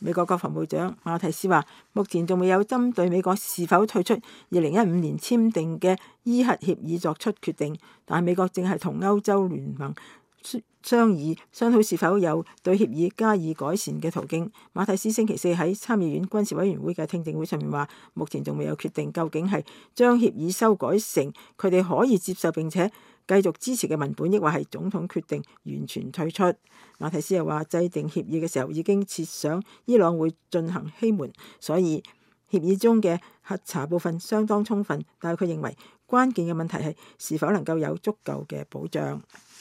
美國國防部長馬提斯話，目前仲未有針對美國是否退出2015年簽訂嘅伊核協議作出決定，但係美國正係同歐洲聯盟商討是否有對協議加以改善嘅途徑。馬提斯星期四喺參議院軍事委員會嘅聽證會上面話，目前仲未有決定究竟係將協議修改成佢哋可以接受並且繼續支持嘅文本，抑或係總統決定完全退出。馬提斯又話，制定協議嘅時候已經設想伊朗會進行欺瞞，所以協議中嘅核查部分相當充分，但係佢認為關鍵嘅問題係是否能夠有足夠嘅保障。